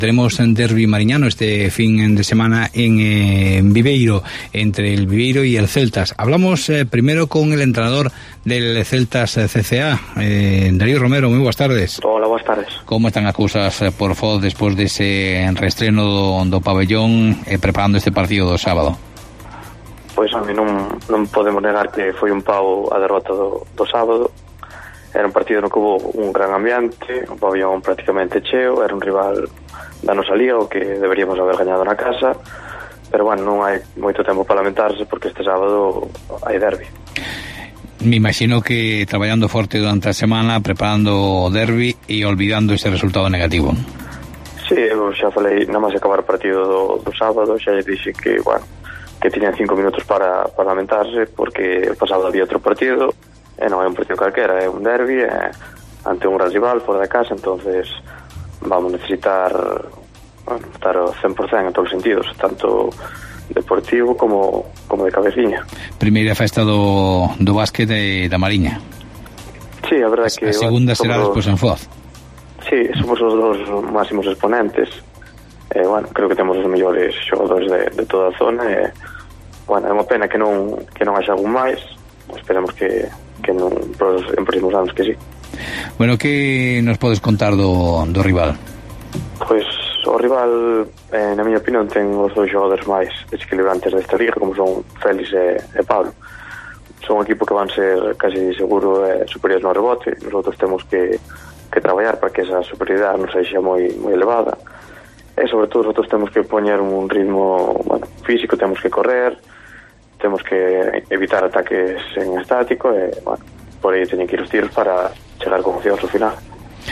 Tenemos un derbi mariñano este fin de semana en Viveiro, entre el Viveiro y el Celtas. Hablamos primero con el entrenador del Celtas CCA, Darío Romero. Moi boas tardes. Hola, boas tardes. Como están as cousas por Foz despois dese reestreno do pabellón preparando este partido do sábado? Pois a mí non podemos negar que foi un pau a derrota do sábado. Era un partido no que hubo un gran ambiente, un pabellón prácticamente cheo, era un rival da nosa liga, o que deberíamos haber gañado na casa, pero bueno, non hai moito tempo para lamentarse porque este sábado hai derbi. Me imagino que traballando forte durante a semana, preparando o derbi e olvidando ese resultado negativo. Sí, eu xa falei, nada máis acabar o partido do sábado, xa lle dixe que, bueno, que tiñan 5 minutos para lamentarse, porque o pasado había outro partido, e non é un partido calquera, é un derbi, ante un gran rival, fora de casa, entonces vamos necesitar, bueno, estar ao 100% en todos os sentidos, tanto deportivo como de cabeciña. Primeira festa do básquet da Mariña. Sí, a verdade que... A segunda será despois en Foz. Sí, somos os dos máximos exponentes. Bueno, creo que temos os mellores xogadores de toda a zona, e, bueno, é unha pena que non haxa algún máis. Esperemos que non, en próximos anos que sí. Bueno, que nos podes contar do rival? Pois o rival, na miña opinión, ten os dois xogadores máis desequilibrantes desta liga, como son Félix e Pablo. Son un equipo que van ser casi seguro superiores no rebote. Nosotros temos que traballar para que esa superioridade non sexa moi elevada, e sobre todo nosotros temos que poñer un ritmo, bueno, físico, temos que correr, temos que evitar ataques en estático, e, bueno, por aí teñen que ir os tiros para chegar con opcións ao final.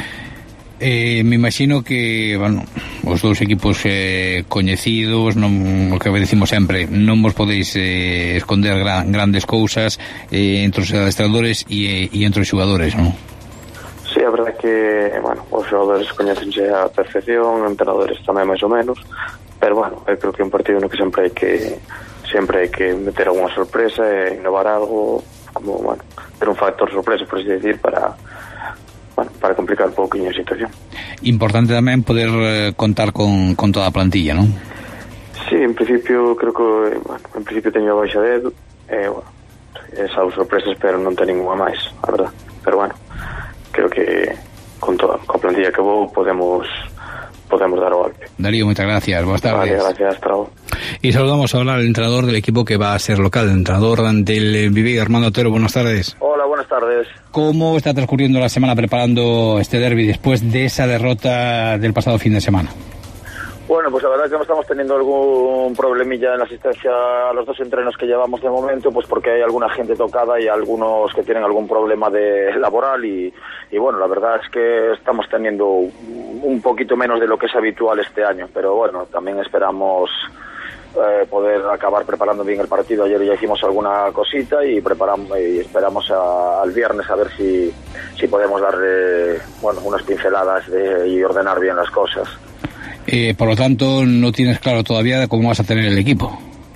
Me imagino que, bueno, os dous equipos coñecidos, non, o que decimos sempre, non vos podéis esconder grandes cousas entre os adestradores e entre os xogadores, non? Sí, a verdade que, bueno, os xogadores coñecense a perfección, os entrenadores tamén máis ou menos, pero, bueno, eu creo que é un partido no que sempre hai que meter alguna sorpresa e innovar algo, como, bueno, ter un factor sorpresa, por así decir, para complicar un pouquinho a situación. Importante tamén poder contar con toda a plantilla, non? Sí, en principio creo que, bueno, en principio teño a baixa de Edu, bueno, esa sorpresas, pero non ten ninguna máis, a verdad. Pero bueno, creo que con a plantilla que vou podemos dar o golpe. Darío, muchas gracias, buenas tardes. Vale, gracias, hasta luego. Y saludamos ahora al entrenador del equipo que va a ser local, el entrenador del Viveiro, Armando Otero. Buenas tardes. Hola, buenas tardes. ¿Cómo está transcurriendo la semana preparando este derbi después de esa derrota del pasado fin de semana? Bueno, pues la verdad que no estamos teniendo algún problemilla en la asistencia a los dos entrenos que llevamos de momento, pues porque hay alguna gente tocada y algunos que tienen algún problema laboral y bueno, la verdad es que estamos teniendo un poquito menos de lo que es habitual este año, pero bueno, también esperamos poder acabar preparando bien el partido. Ayer ya hicimos alguna cosita y esperamos al viernes a ver si podemos darle, bueno, unas pinceladas y ordenar bien las cosas. Por lo tanto, no tienes claro todavía cómo vas a tener el equipo.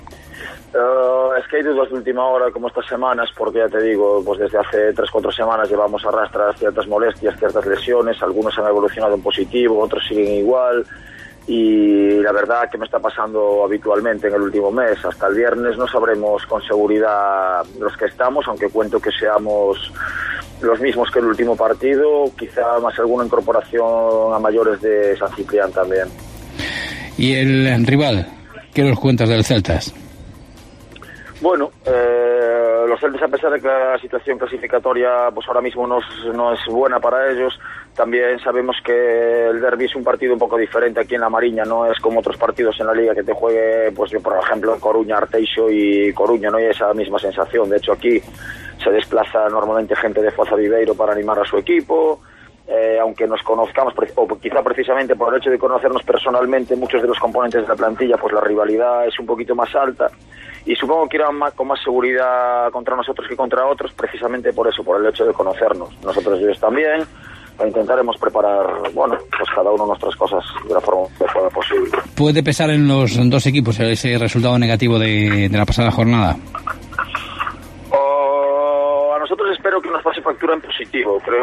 Es que hay dudas de última hora, como estas semanas, porque ya te digo, pues desde hace 3-4 semanas llevamos arrastras ciertas molestias, ciertas lesiones, algunos han evolucionado en positivo, otros siguen igual, y la verdad que me está pasando habitualmente en el último mes. Hasta el viernes no sabremos con seguridad los que estamos, aunque cuento que seamos los mismos que el último partido, quizá más alguna incorporación a mayores de San Ciprián también. ¿Y el rival? ¿Qué nos cuentas del Celtas? Bueno, los Celtas, a pesar de que la situación clasificatoria pues ahora mismo no es buena para ellos, también sabemos que el derbi es un partido un poco diferente aquí en la Mariña, no es como otros partidos en la Liga que te juegue, pues yo por ejemplo en Coruña, Arteixo y Coruña, no hay esa misma sensación. De hecho aquí se desplaza normalmente gente de Foz a Viveiro para animar a su equipo, aunque nos conozcamos, o quizá precisamente por el hecho de conocernos personalmente muchos de los componentes de la plantilla, pues la rivalidad es un poquito más alta. Y supongo que irán con más seguridad contra nosotros que contra otros, precisamente por eso, por el hecho de conocernos. Nosotros ellos también, intentaremos preparar, bueno, pues cada uno nuestras cosas de la forma mejor posible. ¿Puede pesar en los dos equipos ese resultado negativo de la pasada jornada? A nosotros espero que nos pase factura en positivo. Creo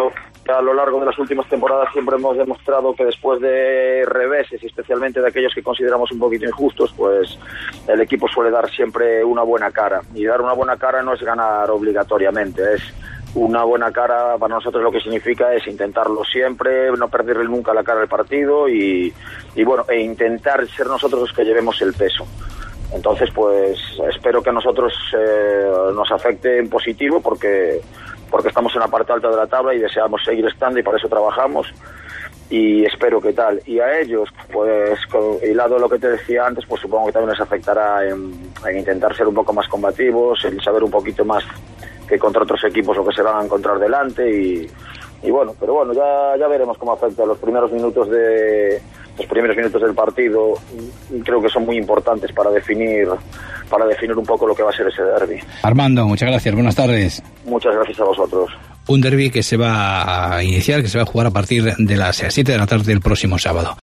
A lo largo de las últimas temporadas siempre hemos demostrado que después de reveses, y especialmente de aquellos que consideramos un poquito injustos, pues el equipo suele dar siempre una buena cara. Y dar una buena cara no es ganar obligatoriamente, es una buena cara. Para nosotros lo que significa es intentarlo siempre, no perderle nunca la cara al partido y bueno, e intentar ser nosotros los que llevemos el peso. Entonces, pues espero que a nosotros nos afecte en positivo porque estamos en la parte alta de la tabla y deseamos seguir estando y para eso trabajamos, y espero que tal. Y a ellos, pues hilado lo que te decía antes, pues supongo que también les afectará en intentar ser un poco más combativos, en saber un poquito más que contra otros equipos lo que se van a encontrar delante y bueno, pero bueno, ya veremos cómo afecta. Los primeros minutos del partido creo que son muy importantes para definir un poco lo que va a ser ese derbi. Armando, muchas gracias, buenas tardes. Muchas gracias a vosotros. Un derbi que se va a iniciar, que se va a jugar a partir de las 7 de la tarde del próximo sábado.